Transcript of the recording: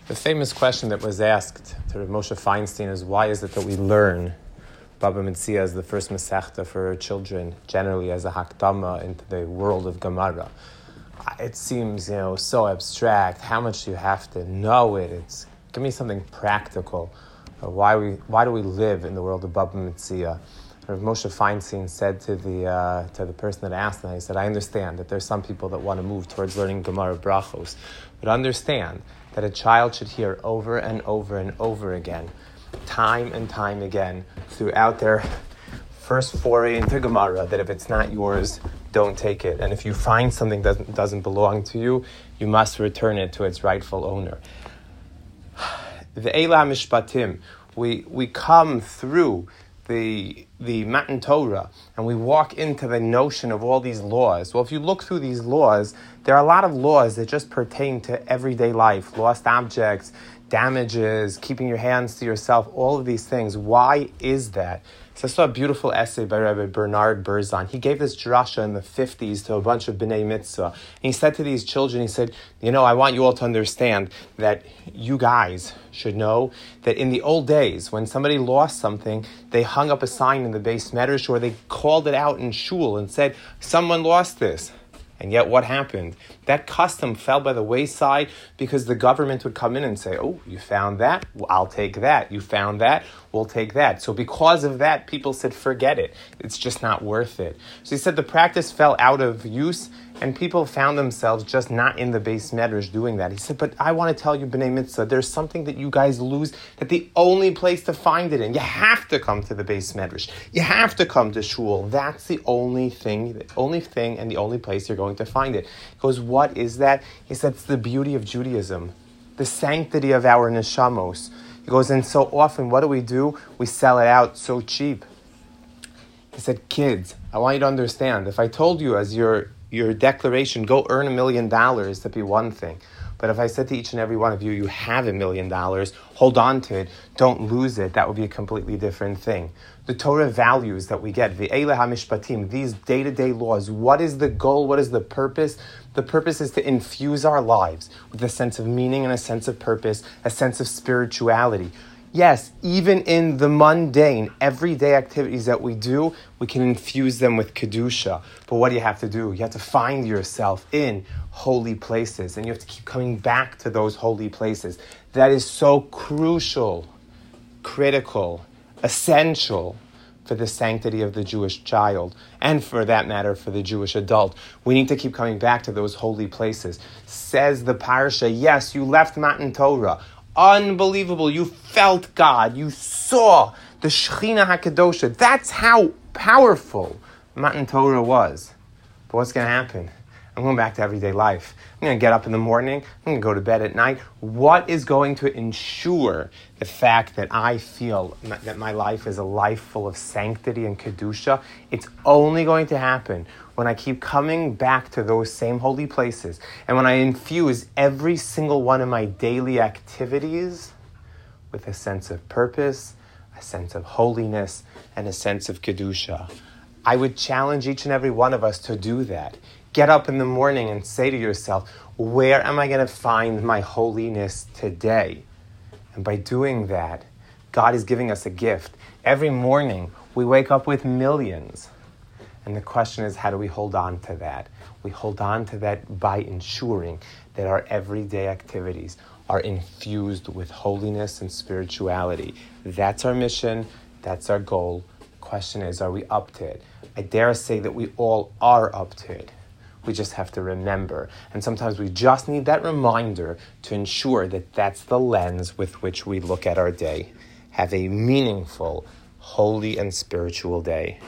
The famous question that was asked to Rav Moshe Feinstein is, why is it that we learn Baba Metzia as the first Masechta for children, generally as a Hakdama into the world of Gemara? It seems, so abstract. How much do you have to know it? Give me something practical. Why do we live in the world of Baba Metzia? Rav Moshe Feinstein said to the person that asked him, he said, I understand that there's some people that want to move towards learning Gemara Brachos, but understand that a child should hear over and over and over again, time and time again, throughout their first foray into Gemara, that if it's not yours, don't take it. And if you find something that doesn't belong to you, you must return it to its rightful owner. The Eila Mishpatim, we come through the Matan Torah, and we walk into the notion of all these laws. Well, if you look through these laws, there are a lot of laws that just pertain to everyday life, lost objects, damages, keeping your hands to yourself, all of these things. Why is that? So I saw a beautiful essay by Rabbi Bernard Berzon. He gave this drasha in the 50s to a bunch of B'nai Mitzvah. And he said to these children, he said, I want you all to understand that you guys should know that in the old days, when somebody lost something, they hung up a sign in the Beis Medrash, or they called it out in shul and said, someone lost this. And yet what happened? That custom fell by the wayside because the government would come in and say, oh, you found that? Well, I'll take that. You found that? We'll take that. So because of that, people said, forget it. It's just not worth it. So he said the practice fell out of use and people found themselves just not in the Beis Medrash doing that. He said, but I want to tell you, B'nai Mitzvah, there's something that you guys lose, that the only place to find it in, you have to come to the Beis Medrash. You have to come to shul. That's the only thing and the only place you're going to find it. He goes, what is that? He said, it's the beauty of Judaism, the sanctity of our neshamos. He goes, and so often, what do? We sell it out so cheap. He said, kids, I want you to understand, if I told you as your declaration, go earn $1 million, that'd be one thing. But if I said to each and every one of you, you have $1 million, hold on to it, don't lose it, that would be a completely different thing. The Torah values that we get, Ve'ele HaMishpatim, these day-to-day laws, what is the goal, what is the purpose? The purpose is to infuse our lives with a sense of meaning and a sense of purpose, a sense of spirituality. Yes, even in the mundane, everyday activities that we do, we can infuse them with Kedusha. But what do you have to do? You have to find yourself in holy places, and you have to keep coming back to those holy places. That is so crucial, critical, essential for the sanctity of the Jewish child, and for that matter, for the Jewish adult. We need to keep coming back to those holy places. Says the Parsha, yes, you left Matan Torah. Unbelievable. You felt God. You saw the Shechina HaKadosha. That's how powerful Matan Torah was. But what's going to happen? I'm going back to everyday life. I'm going to get up in the morning. I'm going to go to bed at night. What is going to ensure the fact that I feel that my life is a life full of sanctity and Kedusha? It's only going to happen when I keep coming back to those same holy places, and when I infuse every single one of my daily activities with a sense of purpose, a sense of holiness, and a sense of Kedusha. I would challenge each and every one of us to do that. Get up in the morning and say to yourself, where am I going to find my holiness today? And by doing that, God is giving us a gift. Every morning, we wake up with millions. And the question is, how do we hold on to that? We hold on to that by ensuring that our everyday activities are infused with holiness and spirituality. That's our mission. That's our goal. The question is, are we up to it? I dare say that we all are up to it. We just have to remember. And sometimes we just need that reminder to ensure that that's the lens with which we look at our day. Have a meaningful, holy, and spiritual day.